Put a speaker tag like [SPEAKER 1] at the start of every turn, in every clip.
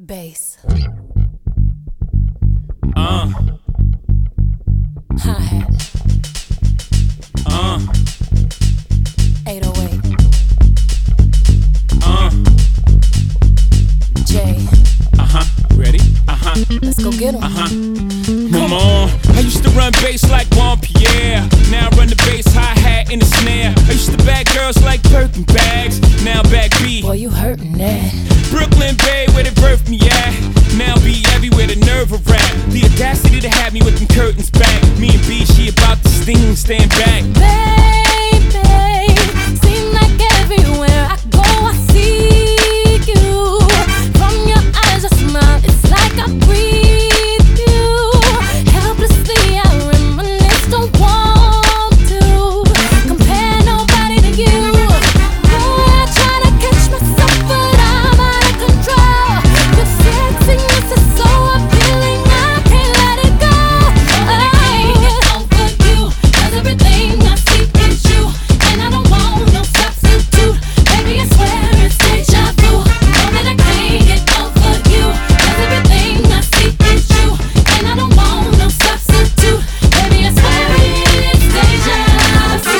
[SPEAKER 1] Bass.
[SPEAKER 2] Hi-hat. 808. J.
[SPEAKER 3] Ready?
[SPEAKER 2] Let's go get 'em.
[SPEAKER 3] Come on. I used to run bass like Juan Pierre. Now I run the bass, hi-hat, and the snare. I used to bag girls like Birkin bags. Now back B.
[SPEAKER 2] Boy, you hurtin' that.
[SPEAKER 3] Brooklyn Bay, where they birthed me at. Now be everywhere, the nerve of rap. The audacity to have me with them curtains back. Me and B, she about to sting, stand back.
[SPEAKER 2] Baby, seem like everywhere I go I see you. From your eyes a smile, it's like I breathe you. Helplessly I reminisce, don't want to compare nobody to you. Boy, I try to catch myself but I'm out of control. Your sexiness is so appealing, I can't let it go. I can't get over you, 'cause everything I see is you, and I don't want no substitute. Baby, I swear it's deja vu. Know that I can't get over you, 'cause everything I see is you, and I don't want no substitute. Baby, I swear it's deja vu.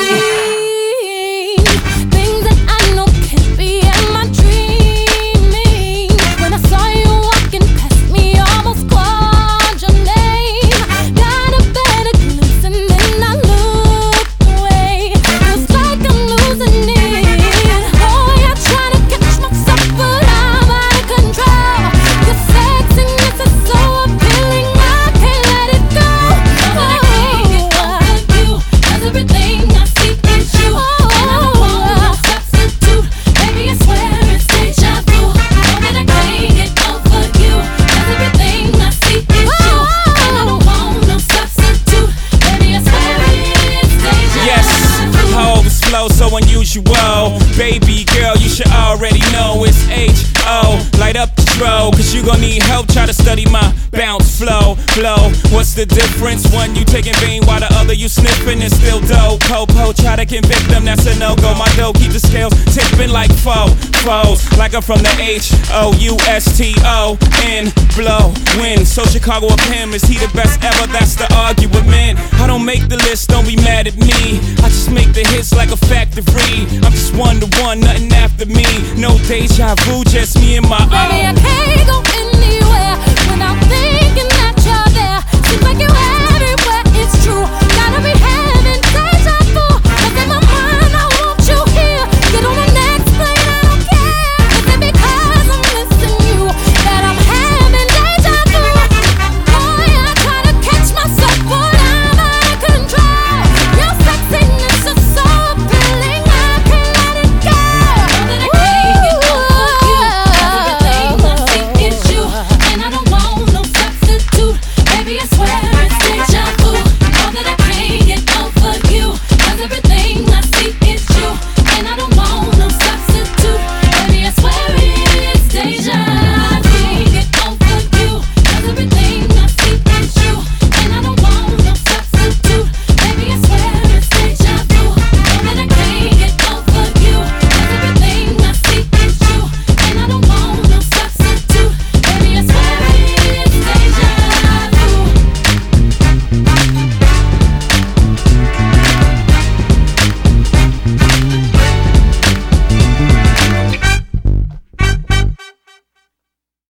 [SPEAKER 2] Things that I know can't be, am I dreaming? When I saw you walking past me, almost called your name. Got a better glimpse and then I looked away. Feels like I'm losing it. Boy, I try to catch myself but I'm out of control. Your sexiness is so appealing, I can't let it go. I can't get over you, 'cause everything I see is you, and I don't want no substitute. Baby, I swear it's deja vu. Know that I can't get over you, 'cause everything I see is you, and I don't want no substitute. Baby, I swear it's deja vu.
[SPEAKER 3] Yes, I always flow so unusual. Baby girl, you should already know it's H.O. Light up the throw, 'cause you gon' need help. Try to study my bounce, flow. What's the difference? One you taking vein while the other you sniffing and still dope. Po, try to convict them, that's a no-go. My dough keep the scales tipping like foes. Like I'm from the H-O-U-S-T-O-N. Blow, win. So Chicago up him, is he the best ever? That's the argument. I don't make the list, don't be mad at me. I just make the hits like a factory. I'm just one to one, nothing after me. No deja vu, just me and my
[SPEAKER 2] Baby, I can't go